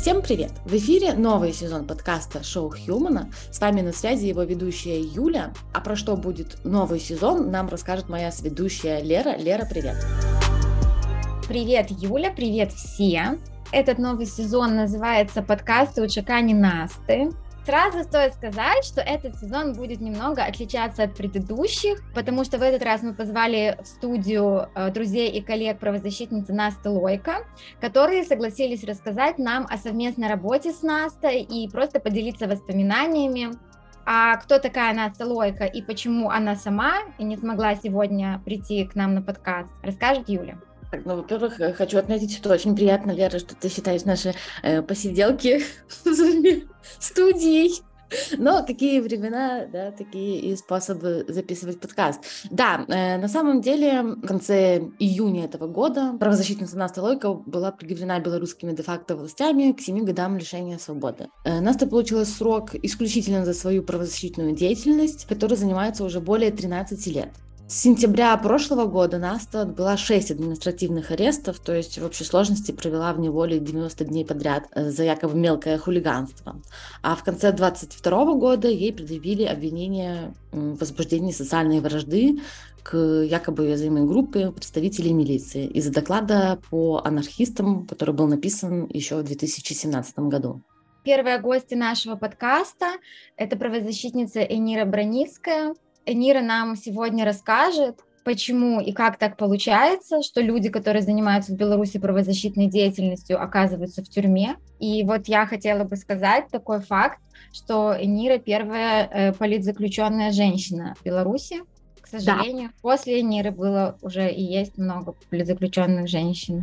Всем привет! В эфире новый сезон подкаста «Шоу Хьюмана». С вами на связи его ведущая Юля. А про что будет новый сезон, нам расскажет моя сведущая Лера. Лера, привет! Привет, Юля, привет все! Этот новый сезон называется «Подкасты Учакани Насты». Сразу стоит сказать, что этот сезон будет немного отличаться от предыдущих, потому что в этот раз мы позвали в студию друзей и коллег правозащитницы Насты Лойко, которые согласились рассказать нам о совместной работе с Настой и просто поделиться воспоминаниями. А кто такая Наста Лойко и почему она сама не смогла сегодня прийти к нам на подкаст, расскажет Юля. Во-первых, хочу отметить, что очень приятно, Лера, что ты считаешь наши посиделки студией. Но такие времена, да, такие и способы записывать подкаст. Да, на самом деле в конце июня этого года правозащитница Наста Лойко была приговорена белорусскими де-факто властями к 7 годам лишения свободы. Наста получила срок исключительно за свою правозащитную деятельность, которой занимается уже более 13 лет. С сентября прошлого года Наста отбыла 6 административных арестов, то есть в общей сложности провела в неволе 90 дней подряд за якобы мелкое хулиганство. А в конце 2022 года ей предъявили обвинение в возбуждении социальной вражды к якобы уязвимой группе представителей милиции из-за доклада по анархистам, который был написан еще в 2017 году. Первая гостья нашего подкаста – это правозащитница Энира Браницкая. Энира нам сегодня расскажет, почему и как так получается, что люди, которые занимаются в Беларуси правозащитной деятельностью, оказываются в тюрьме. И вот я хотела бы сказать такой факт, что Энира первая политзаключенная женщина в Беларуси. К сожалению, после Эниры было уже и есть много политзаключенных женщин.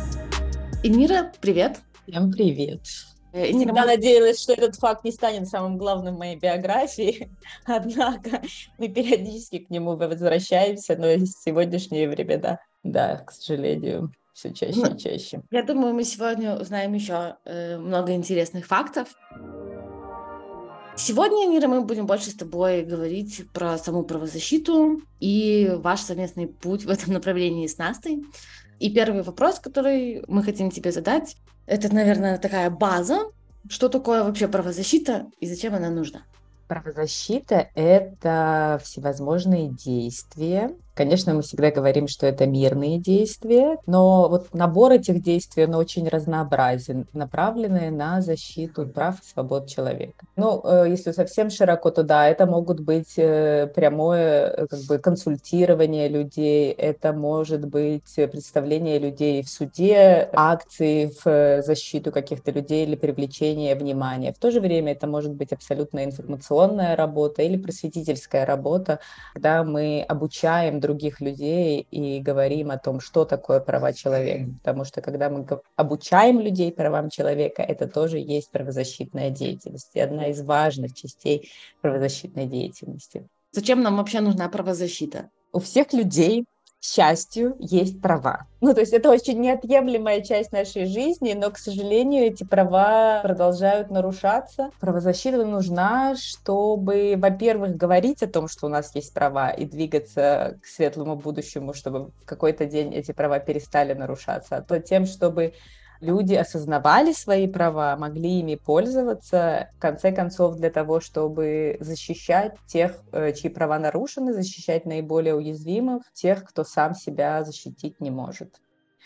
Энира, привет! Всем привет! Всегда надеялась, что этот факт не станет самым главным в моей биографии, однако мы периодически к нему возвращаемся, но в сегодняшнее время, да, к сожалению, все чаще и чаще. Я думаю, мы сегодня узнаем еще много интересных фактов. Сегодня, Нира, мы будем больше с тобой говорить про саму правозащиту и ваш совместный путь в этом направлении с Настой. И первый вопрос, который мы хотим тебе задать, это, наверное, такая база. Что такое вообще правозащита и зачем она нужна? Правозащита – это всевозможные действия. Конечно, мы всегда говорим, что это мирные действия, но вот набор этих действий, он очень разнообразен, направленные на защиту прав и свобод человека. Если совсем широко, то да, это могут быть прямое консультирование людей, это может быть представление людей в суде, акции в защиту каких-то людей или привлечение внимания. В то же время это может быть абсолютно информационная работа или просветительская работа, когда мы обучаем других людей и говорим о том, что такое права человека. Потому что когда мы обучаем людей правам человека, это тоже есть правозащитная деятельность. И одна из важных частей правозащитной деятельности. Зачем нам вообще нужна правозащита? У всех людей, к счастью, есть права. То есть это очень неотъемлемая часть нашей жизни, но, к сожалению, эти права продолжают нарушаться. Правозащита нужна, чтобы, во-первых, говорить о том, что у нас есть права, и двигаться к светлому будущему, чтобы в какой-то день эти права перестали нарушаться, а тем, чтобы люди осознавали свои права, могли ими пользоваться, в конце концов, для того, чтобы защищать тех, чьи права нарушены, защищать наиболее уязвимых, тех, кто сам себя защитить не может.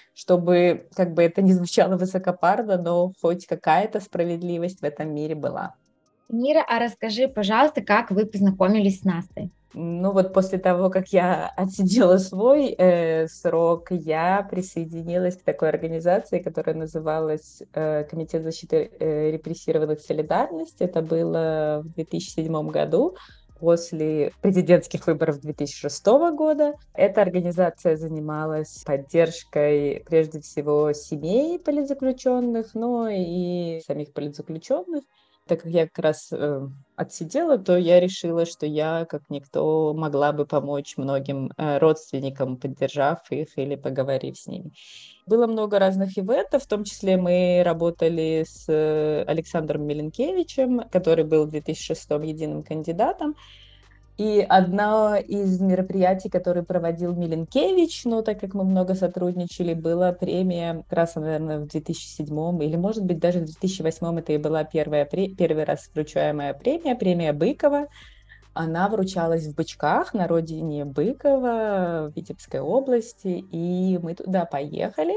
Чтобы, это не звучало высокопарно, но хоть какая-то справедливость в этом мире была. Нира, а расскажи, пожалуйста, как вы познакомились с Настой? После того, как я отсидела свой срок, я присоединилась к такой организации, которая называлась Комитет защиты репрессированных «Солидарность». Это было в 2007 году, после президентских выборов 2006 года. Эта организация занималась поддержкой, прежде всего, семей политзаключенных, но и самих политзаключенных. Так как я как раз отсидела, то я решила, что я, как никто, могла бы помочь многим родственникам, поддержав их или поговорив с ними. Было много разных ивентов, в том числе мы работали с Александром Миленкевичем, который был в 2006 единым кандидатом. И одно из мероприятий, которое проводил Миленкевич, ну, так как мы много сотрудничали, была премия, как раз, наверное, в 2007 или, может быть, даже в 2008 это и была первый раз вручаемая премия Быкова. Она вручалась в Бычках, на родине Быкова, в Витебской области, и мы туда поехали.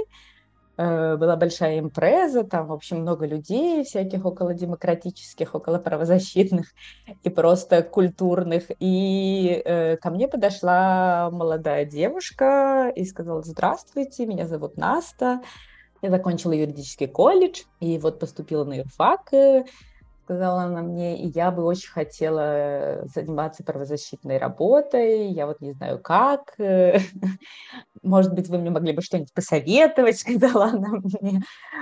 Была большая импреза, там, в общем, много людей всяких околодемократических, около правозащитных и просто культурных. И ко мне подошла молодая девушка и сказала: здравствуйте, меня зовут Наста, я закончила юридический колледж и вот поступила на юрфак, сказала она мне, и я бы очень хотела заниматься правозащитной работой, я вот не знаю как, может быть, вы мне могли бы что-нибудь посоветовать, сказала она мне.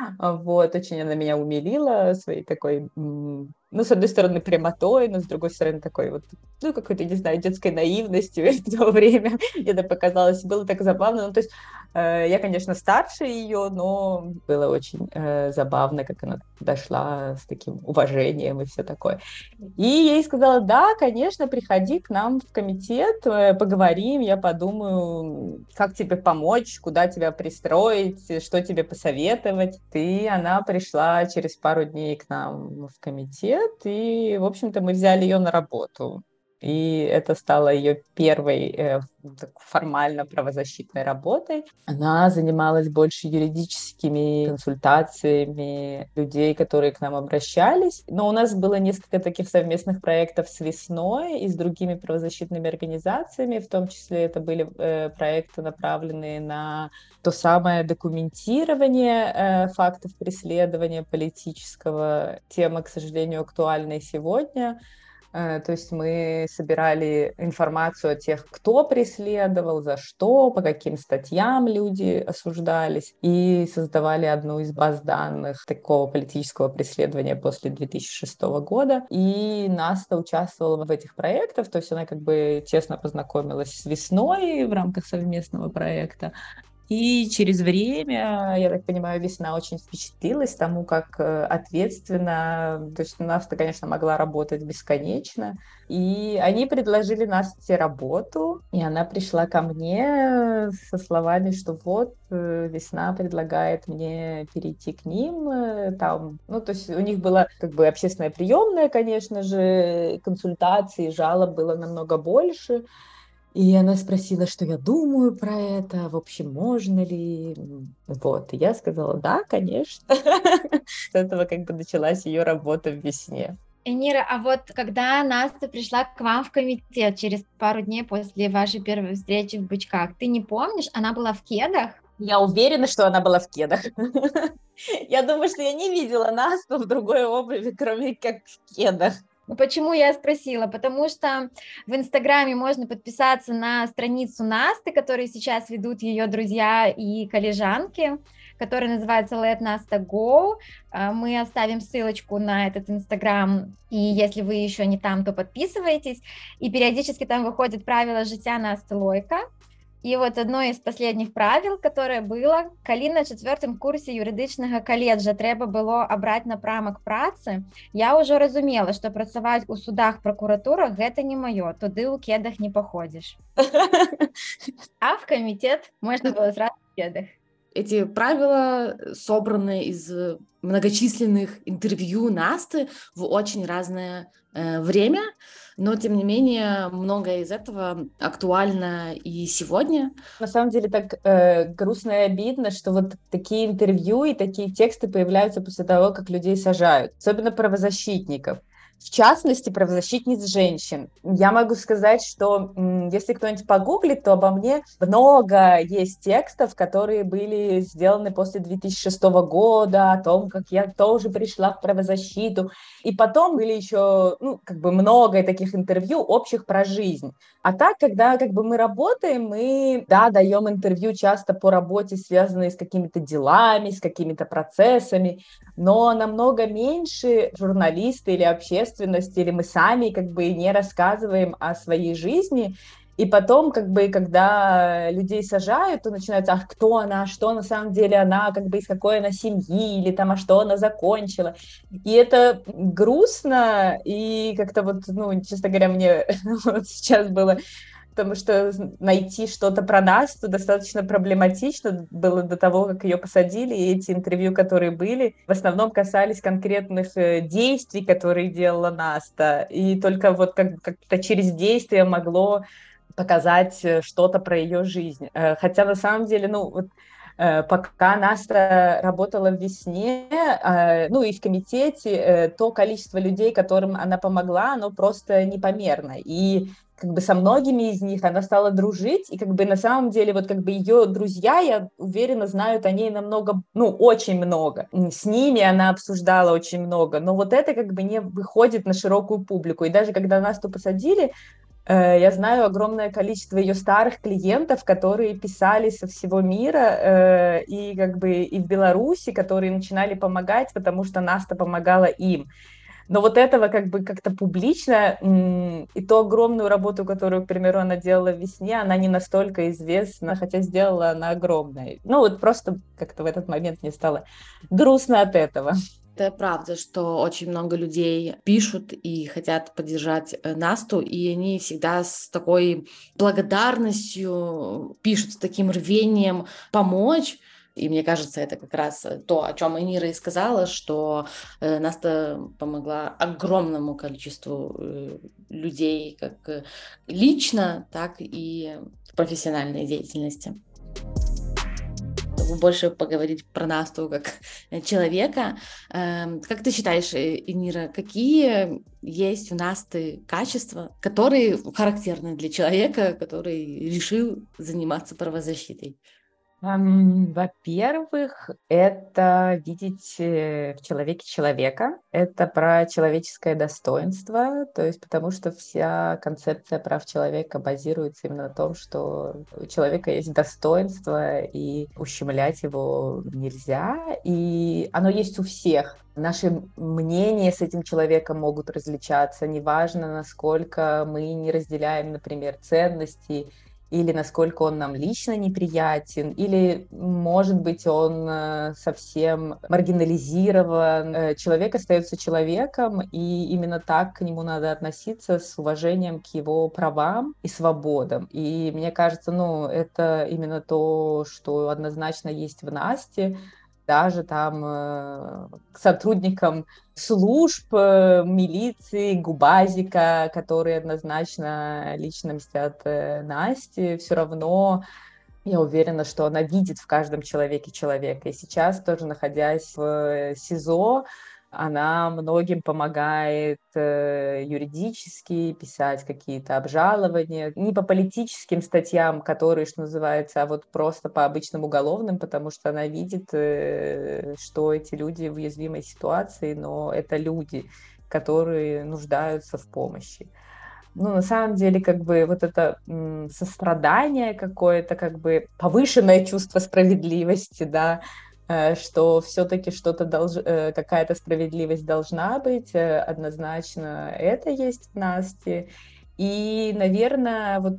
Вот, очень она меня умилила своей такой, ну, с одной стороны, прямотой, но с другой стороны, такой вот, ну, какой-то, не знаю, детской наивностью в то время. Это показалось, было так забавно. Ну, то есть я, конечно, старше ее, но было очень забавно, как она дошла с таким уважением и все такое. И я ей сказала: да, конечно, приходи к нам в комитет, поговорим, я подумаю, как тебе помочь, куда тебя пристроить, что тебе посоветовать. И она пришла через пару дней к нам в комитет, и, в общем-то, мы взяли ее на работу. И это стало ее первой формально правозащитной работой. Она занималась больше юридическими консультациями людей, которые к нам обращались. Но у нас было несколько таких совместных проектов с «Весной» и с другими правозащитными организациями. В том числе это были проекты, направленные на то самое документирование фактов преследования политического. Тема, к сожалению, актуальна и сегодня. То есть мы собирали информацию о тех, кто преследовал, за что, по каким статьям люди осуждались, и создавали одну из баз данных такого политического преследования после 2006 года. И Наста участвовала в этих проектах, то есть она как бы тесно познакомилась с «Весной» в рамках совместного проекта. И через время, я так понимаю, «Весна» очень впечатлилась тому, как ответственно, то есть Наста, конечно, могла работать бесконечно, и они предложили Насте работу, и она пришла ко мне со словами, что вот «Весна» предлагает мне перейти к ним, там, ну, то есть у них была как бы общественная приемная, конечно же, консультаций, жалоб было намного больше. И она спросила, что я думаю про это, в общем, можно ли. Вот, и я сказала: да, конечно. С этого как бы началась ее работа в «Весне». Энира, а вот когда Настя пришла к вам в комитет через пару дней после вашей первой встречи в Бычках, ты не помнишь, она была в кедах? Я уверена, что она была в кедах. Я думаю, что я не видела Настю в другой обуви, кроме как в кедах. Почему я спросила? Потому что в Инстаграме можно подписаться на страницу Насты, которую сейчас ведут ее друзья и коллежанки, которая называется Let Nasta Go. Мы оставим ссылочку на этот Инстаграм, и если вы еще не там, то подписывайтесь. И периодически там выходит правило життя Насти Лойка. І от одно із останніх правил, которое было, коли на 4-м курсе юридичного колледжа треба было обрать напрамок працы, я уже разумела, что працаваць у судах, прокуратурах гэта не моё, туды у кедах не походишь. А в комитет можно было сразу в кедах. Эти правила собраны из многочисленных интервью Насты в очень разное время, но, тем не менее, многое из этого актуально и сегодня. На самом деле так грустно и обидно, что вот такие интервью и такие тексты появляются после того, как людей сажают, особенно правозащитников. В частности, правозащитниц женщин. Я могу сказать, что если кто-нибудь погуглит, то обо мне много есть текстов, которые были сделаны после 2006 года, о том, как я тоже пришла в правозащиту. И потом были еще, ну, как бы много таких интервью общих про жизнь. А так, когда как бы мы работаем, мы, да, даем интервью часто по работе, связанные с какими-то делами, с какими-то процессами, но намного меньше журналисты или общественность, или мы сами как бы не рассказываем о своей жизни. И потом, как бы, когда людей сажают, то начинается, а кто она, что на самом деле она, как бы, из какой она семьи, или там, а что она закончила. И это грустно, и как-то вот, ну, честно говоря, мне вот сейчас было, потому что найти что-то про Настю достаточно проблематично было до того, как ее посадили, и эти интервью, которые были, в основном касались конкретных действий, которые делала Наста, и только вот как-то через действия могло показать что-то про ее жизнь. Хотя на самом деле, ну, вот, пока Наста работала в «Весне», ну и в комитете, то количество людей, которым она помогла, оно просто непомерно. И как бы со многими из них она стала дружить, и как бы на самом деле вот как бы ее друзья, я уверена, знают о ней намного, ну, очень много. С ними она обсуждала очень много, но вот это как бы не выходит на широкую публику. И даже когда Настю посадили, я знаю огромное количество ее старых клиентов, которые писали со всего мира, и как бы и в Беларуси, которые начинали помогать, потому что Наста помогала им. Но вот этого как бы как-то публично, и ту огромную работу, которую, к примеру, она делала в «Весне», она не настолько известна, хотя сделала она огромное. Ну вот просто как-то в этот момент мне стало грустно от этого. Это правда, что очень много людей пишут и хотят поддержать Насту, и они всегда с такой благодарностью пишут, с таким рвением помочь. И мне кажется, это как раз то, о чем Энира и сказала, что Наста помогла огромному количеству людей, как лично, так и в профессиональной деятельности. Чтобы больше поговорить про Насту как человека. Как ты считаешь, Энира, какие есть у Насты качества, которые характерны для человека, который решил заниматься правозащитой? Во-первых, это видеть в человеке человека. Это про человеческое достоинство, то есть потому что вся концепция прав человека базируется именно на том, что у человека есть достоинство, и ущемлять его нельзя, и оно есть у всех. Наши мнения с этим человеком могут различаться, неважно, насколько мы не разделяем, например, ценности, или насколько он нам лично неприятен, или, может быть, он совсем маргинализирован. Человек остается человеком, и именно так к нему надо относиться, с уважением к его правам и свободам. И мне кажется, ну, это именно то, что однозначно есть в Насте, даже там к сотрудникам служб, милиции, ГУБАЗика, которые однозначно лично мстят Насте, все равно я уверена, что она видит в каждом человеке человека. И сейчас, тоже находясь в СИЗО, она многим помогает юридически писать какие-то обжалования, не по политическим статьям, которые, что называется, а вот просто по обычным уголовным, потому что она видит, что эти люди в уязвимой ситуации, но это люди, которые нуждаются в помощи. Ну, на самом деле, как бы вот это сострадание какое-то, как бы повышенное чувство справедливости, да, что все-таки какая-то справедливость должна быть, однозначно это есть в Насте. И, наверное, вот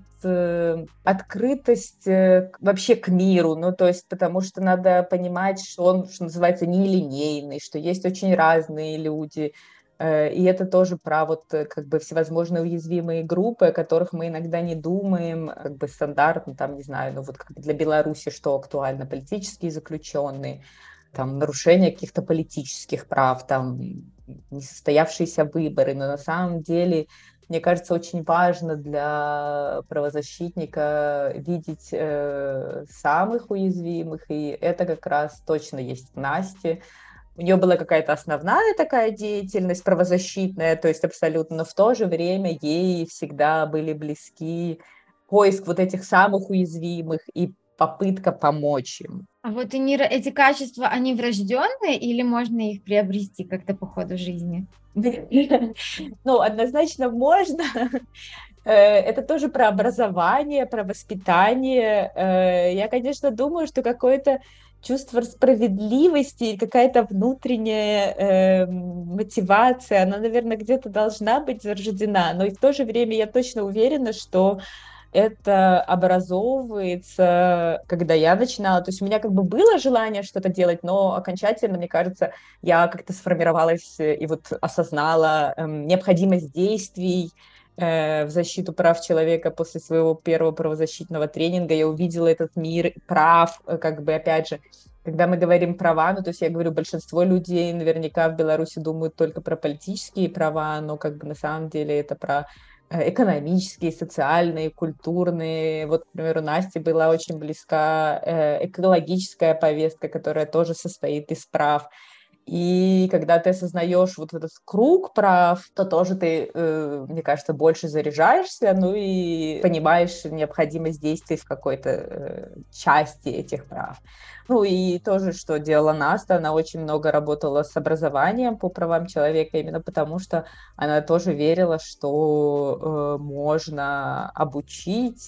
открытость вообще к миру, ну, то есть, потому что надо понимать, что он, что называется, нелинейный, что есть очень разные люди, и это тоже про вот как бы всевозможные уязвимые группы, о которых мы иногда не думаем, как бы стандартно, там, не знаю, ну вот как бы для Беларуси что актуально, политические заключенные, там, нарушение каких-то политических прав, там, несостоявшиеся выборы, но на самом деле, мне кажется, очень важно для правозащитника видеть самых уязвимых, и это как раз точно есть в Насте. У нее была какая-то основная такая деятельность правозащитная, то есть абсолютно, но в то же время ей всегда были близки поиск вот этих самых уязвимых и попытка помочь им. А вот, Энира, эти качества, они врожденные или можно их приобрести как-то по ходу жизни? Ну, однозначно можно. Это тоже про образование, про воспитание. Я, конечно, думаю, что какое-то чувство справедливости, какая-то внутренняя мотивация, она, наверное, где-то должна быть зарождена, но и в то же время я точно уверена, что это образовывается, когда я начинала. То есть у меня как бы было желание что-то делать, но окончательно, мне кажется, я как-то сформировалась и вот осознала необходимость действий в защиту прав человека после своего первого правозащитного тренинга. Я увидела этот мир прав, как бы, опять же, когда мы говорим права, ну, то есть я говорю, большинство людей наверняка в Беларуси думают только про политические права, но как бы на самом деле это про экономические, социальные, культурные. Вот, к примеру, Насте была очень близка экологическая повестка, которая тоже состоит из прав. И когда ты осознаешь вот этот круг прав, то тоже ты, мне кажется, больше заряжаешься, ну и понимаешь необходимость действий в какой-то части этих прав. Ну и тоже, что делала Наста, она очень много работала с образованием по правам человека, именно потому что она тоже верила, что можно обучить,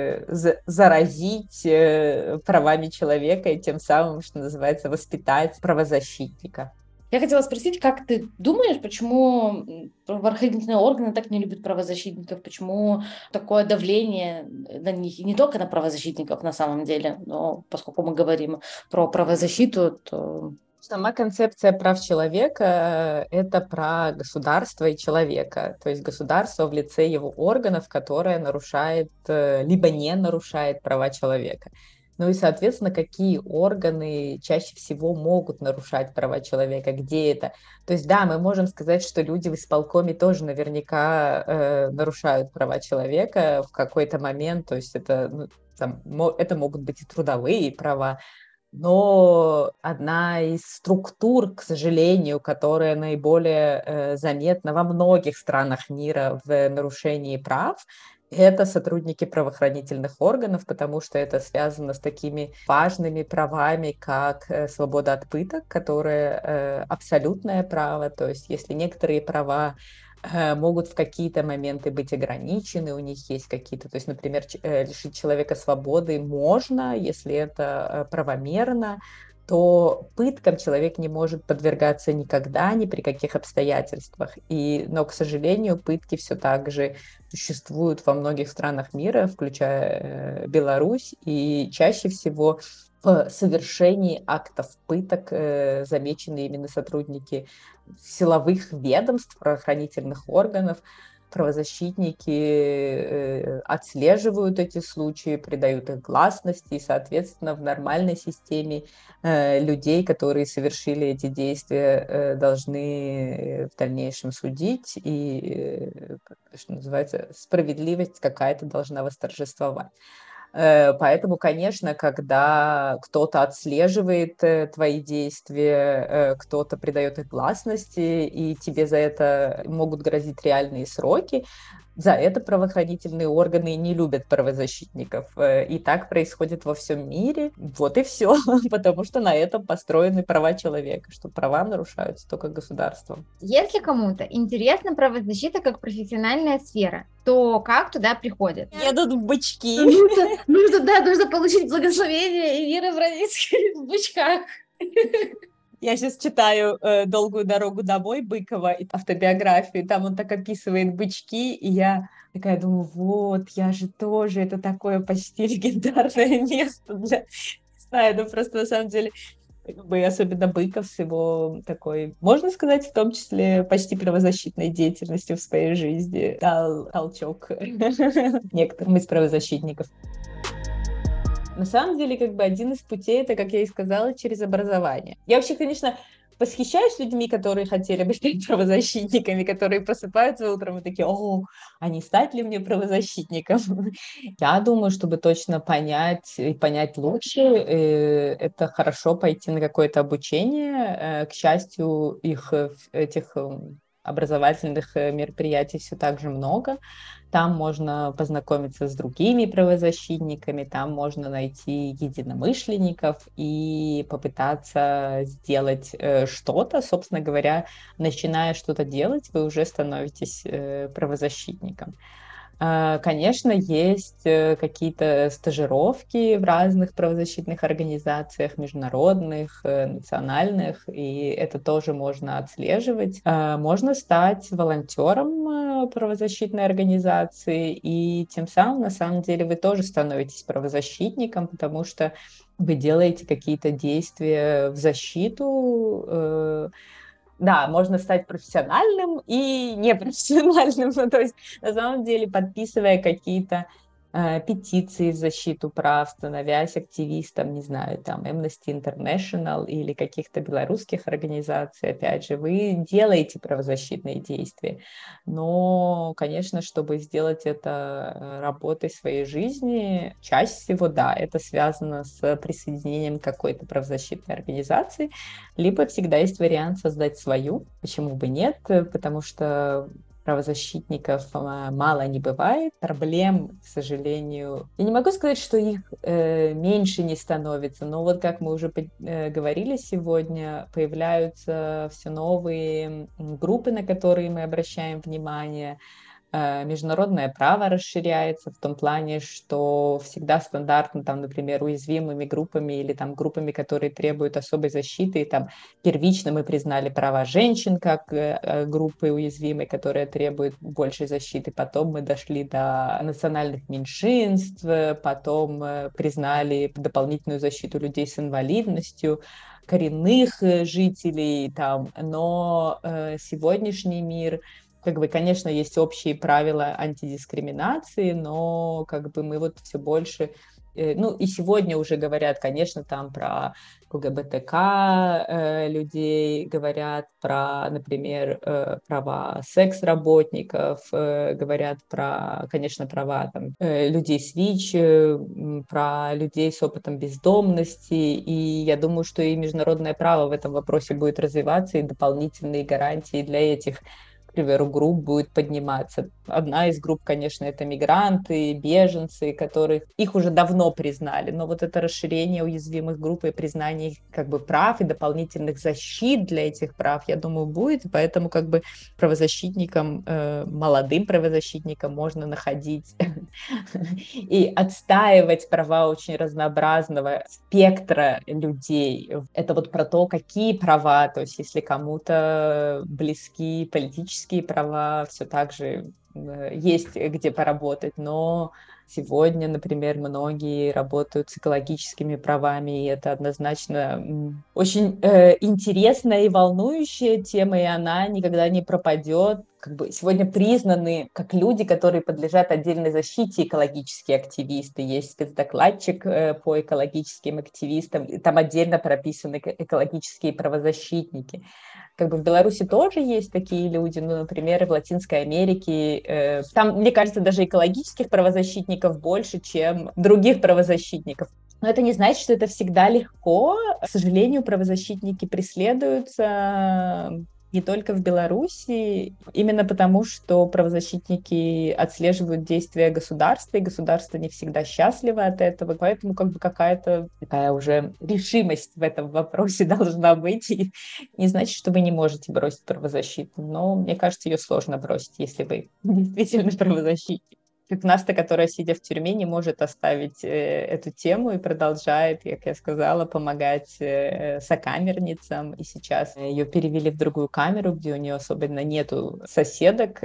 заразить правами человека и тем самым, что называется, воспитать правозащитника. Я хотела спросить, как ты думаешь, почему правоохранительные органы так не любят правозащитников, почему такое давление на них, и не только на правозащитников на самом деле, но поскольку мы говорим про правозащиту, то... Сама концепция прав человека – это про государство и человека, то есть государство в лице его органов, которое нарушает, либо не нарушает права человека. Ну и, соответственно, какие органы чаще всего могут нарушать права человека, где это? То есть, да, мы можем сказать, что люди в исполкоме тоже наверняка нарушают права человека в какой-то момент, то есть это, ну, там, это могут быть и трудовые права, но одна из структур, к сожалению, которая наиболее заметна во многих странах мира в нарушении прав, это сотрудники правоохранительных органов, потому что это связано с такими важными правами, как свобода от пыток, которая абсолютное право. То есть если некоторые права могут в какие-то моменты быть ограничены, у них есть какие-то, то есть, например, лишить человека свободы можно, если это правомерно, то пыткам человек не может подвергаться никогда, ни при каких обстоятельствах. Но, к сожалению, пытки все так же существуют во многих странах мира, включая Беларусь, и чаще всего в совершении актов пыток замечены именно сотрудники силовых ведомств, правоохранительных органов. Правозащитники отслеживают эти случаи, придают их гласности, и, соответственно, в нормальной системе людей, которые совершили эти действия, должны в дальнейшем судить, и, что называется, справедливость какая-то должна восторжествовать. Поэтому, конечно, когда кто-то отслеживает твои действия, кто-то придает их гласности, и тебе за это могут грозить реальные сроки, за это правоохранительные органы не любят правозащитников. И так происходит во всем мире. Вот и все, потому что на этом построены права человека, что права нарушаются только государством. Если кому-то интересна правозащита как профессиональная сфера, то как туда приходят? Едут в бычки. Нужно получить благословение Иры Броницкой в бычках. Я сейчас читаю «Долгую дорогу домой» Быкова, автобиографию, там он так описывает бычки, и я такая думаю, вот, я же тоже, это такое почти легендарное место для... Не знаю, ну просто на самом деле, особенно Быков с его такой, можно сказать, в том числе почти правозащитной деятельностью в своей жизни, дал толчок некоторым из правозащитников. На самом деле, как бы один из путей, это, как я и сказала, через образование. Я вообще, конечно, восхищаюсь людьми, которые хотели бы стать правозащитниками, которые просыпаются утром и такие, о, а не стать ли мне правозащитником? Я думаю, чтобы точно понять и понять лучше, это хорошо пойти на какое-то обучение. К счастью, этих образовательных мероприятий все так же много. Там можно познакомиться с другими правозащитниками, там можно найти единомышленников и попытаться сделать что-то. Собственно говоря, начиная что-то делать, вы уже становитесь правозащитником. Конечно, есть какие-то стажировки в разных правозащитных организациях, международных, национальных, и это тоже можно отслеживать. Можно стать волонтером правозащитной организации, и тем самым, на самом деле, вы тоже становитесь правозащитником, потому что вы делаете какие-то действия в защиту. Да, можно стать профессиональным и непрофессиональным. Ну, то есть, на самом деле, подписывая какие-то петиции в защиту прав, становясь активистом, не знаю, там, Amnesty International или каких-то белорусских организаций, опять же, вы делаете правозащитные действия. Но, конечно, чтобы сделать это работой своей жизни, чаще всего, да, это связано с присоединением к какой-то правозащитной организации, либо всегда есть вариант создать свою, почему бы нет, потому что правозащитников мало не бывает, проблем, к сожалению, я не могу сказать, что их меньше не становится, но вот как мы уже говорили сегодня, появляются все новые группы, на которые мы обращаем внимание. Международное право расширяется в том плане, что всегда стандартно, там, например, уязвимыми группами или там группами, которые требуют особой защиты, и, там, первично мы признали права женщин как группы уязвимой, которые требуют большей защиты, потом мы дошли до национальных меньшинств, потом признали дополнительную защиту людей с инвалидностью, коренных жителей, там, но сегодняшний мир, как бы, конечно, есть общие правила антидискриминации, но как бы мы вот все больше, ну и сегодня уже говорят, конечно, там про ЛГБТК людей, говорят про, например, права секс-работников, говорят про, конечно, права там, людей с ВИЧ, про людей с опытом бездомности, и я думаю, что и международное право в этом вопросе будет развиваться, и дополнительные гарантии для этих, к примеру, групп будет подниматься. Одна из групп, конечно, это мигранты, беженцы, которых их уже давно признали, но вот это расширение уязвимых групп и признание их как бы прав и дополнительных защит для этих прав, я думаю, будет, поэтому как бы правозащитникам, молодым правозащитникам можно находить и отстаивать права очень разнообразного спектра людей. Это вот про то, какие права, то есть если кому-то близки политические права, все так же есть где поработать, но сегодня, например, многие работают с экологическими правами, и это однозначно очень интересная и волнующая тема, и она никогда не пропадет. Как бы сегодня признаны как люди, которые подлежат отдельной защите, экологические активисты. Есть спецдокладчик по экологическим активистам, и там отдельно прописаны экологические правозащитники. Как бы в Беларуси тоже есть такие люди, ну, например, в Латинской Америке. Там, мне кажется, даже экологических правозащитников больше, чем других правозащитников. Но это не значит, что это всегда легко. К сожалению, правозащитники преследуются не только в Беларуси, именно потому, что правозащитники отслеживают действия государства, и государство не всегда счастливо от этого, поэтому как бы какая-то такая уже решимость в этом вопросе должна быть, и не значит, что вы не можете бросить правозащиту, но мне кажется, ее сложно бросить, если вы действительно правозащитник. Как Наста, которая, сидя в тюрьме, не может оставить эту тему и продолжает, как я сказала, помогать сокамерницам. И сейчас ее перевели в другую камеру, где у нее особенно нету соседок.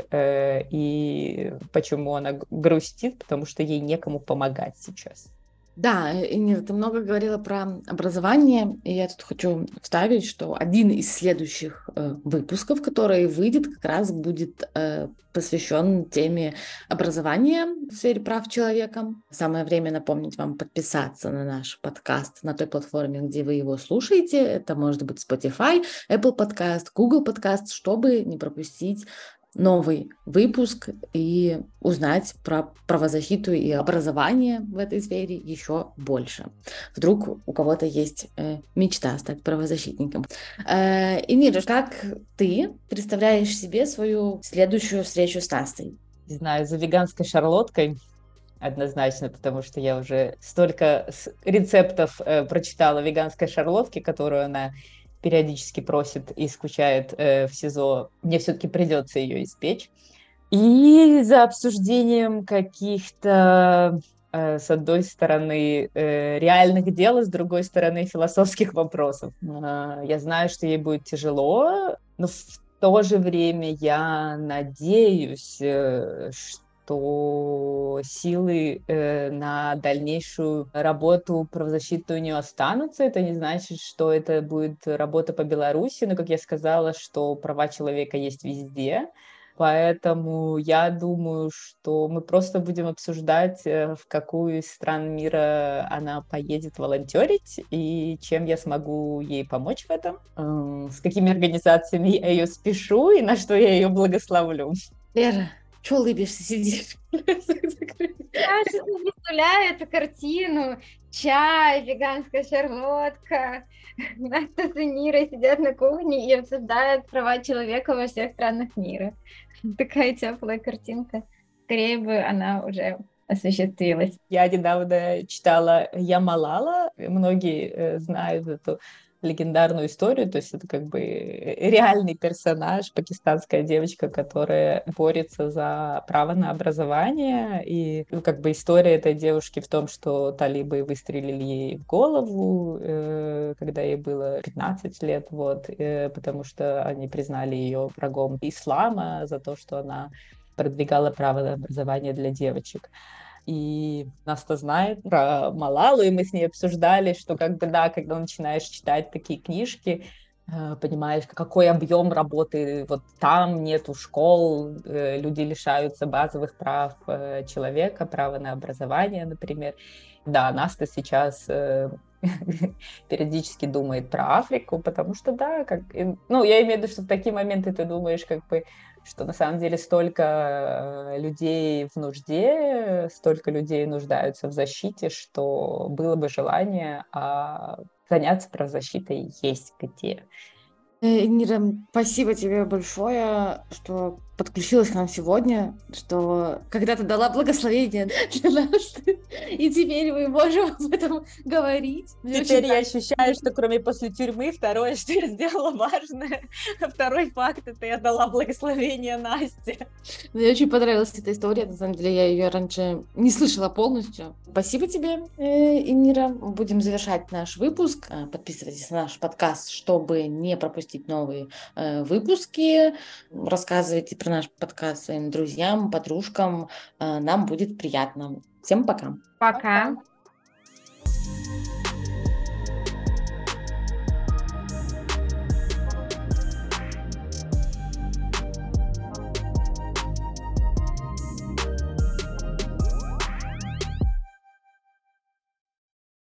И почему она грустит? Потому что ей некому помогать сейчас. Да, Нина, ты много говорила про образование, и я тут хочу вставить, что один из следующих выпусков, который выйдет, как раз будет посвящен теме образования в сфере прав человека. Самое время напомнить вам подписаться на наш подкаст на той платформе, где вы его слушаете. Это может быть Spotify, Apple Podcast, Google Podcast, чтобы не пропустить новый выпуск и узнать про правозащиту и образование в этой сфере еще больше. Вдруг у кого-то есть мечта стать правозащитником. Эмира, как ты представляешь себе свою следующую встречу с Настей? Не знаю, за веганской шарлоткой однозначно, потому что я уже столько рецептов прочитала веганской шарлотки, которую она периодически просит и скучает в СИЗО, мне все-таки придется ее испечь. И за обсуждением каких-то, с одной стороны, реальных дел, а с другой стороны, философских вопросов. Я знаю, что ей будет тяжело, но в то же время я надеюсь, что силы на дальнейшую работу правозащитную у нее останутся. Это не значит, что это будет работа по Беларуси, но, как я сказала, что права человека есть везде. Поэтому я думаю, что мы просто будем обсуждать, в какую из стран мира она поедет волонтерить и чем я смогу ей помочь в этом, с какими организациями я ее спешу и на что я ее благословлю. Лера, что улыбишься, сидишь? Я сейчас представляю эту картину. Чай, веганская шарлотка. Настя с Нирой сидят на кухне и обсуждают права человека во всех странах мира. Такая теплая картинка. Скорее бы она уже осуществилась. Я недавно читала «Я Малала». Многие знают эту легендарную историю, то есть это как бы реальный персонаж, пакистанская девочка, которая борется за право на образование, и как бы история этой девушки в том, что талибы выстрелили ей в голову, когда ей было 15 лет, вот, потому что они признали ее врагом ислама за то, что она продвигала право на образование для девочек. И Наста знает про Малалу, и мы с ней обсуждали, что как бы да, когда начинаешь читать такие книжки, понимаешь, какой объем работы, вот там нету школ, люди лишаются базовых прав человека, права на образование, например. Да, Наста сейчас периодически думает про Африку, потому что да, ну, я имею в виду, что в такие моменты ты думаешь, как бы, что на самом деле столько людей в нужде, столько людей нуждаются в защите, что было бы желание, заняться правозащитой есть где. Нира, спасибо тебе большое, что подключилась к нам сегодня, что когда-то дала благословение для нас, и теперь мы можем об этом говорить. Теперь я ощущаю, что кроме после тюрьмы, второе, что я сделала важное, второй факт, это я дала благословение Насте. Мне очень понравилась эта история, на самом деле я ее раньше не слышала полностью. Спасибо тебе, Инира. Будем завершать наш выпуск. Подписывайтесь на наш подкаст, чтобы не пропустить новые выпуски. Рассказывайте про наш подкаст своим друзьям, подружкам. Нам будет приятно. Всем пока. Пока.